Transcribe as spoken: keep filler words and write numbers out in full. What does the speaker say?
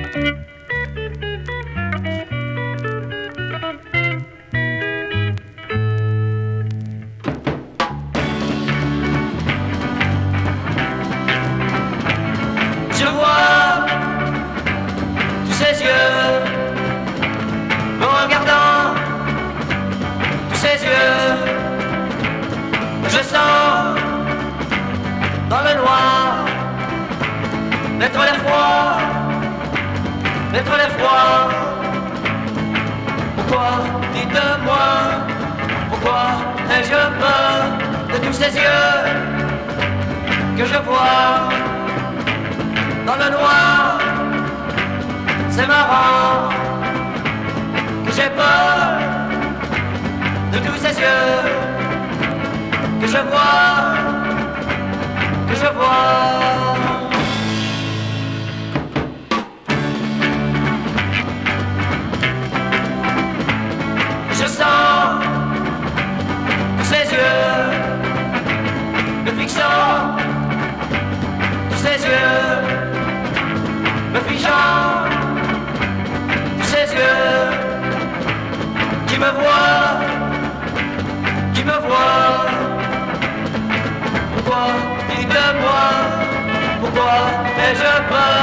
Je vois tous ces yeux me regardant, tous ces yeux. Je sens dans le noir naître l'effroi, naître l'effroi. Pourquoi, dites-moi, pourquoi ai-je peur de tous ces yeux que je vois dans le noir? C'est marrant que j'ai peur de tous ces yeux que je vois, que je vois. Je sens tous ces yeux me fixant, tous ces yeux me figeant, tous ces yeux qui me voient, qui me voient. Pourquoi, dites-moi, pourquoi ai-je peur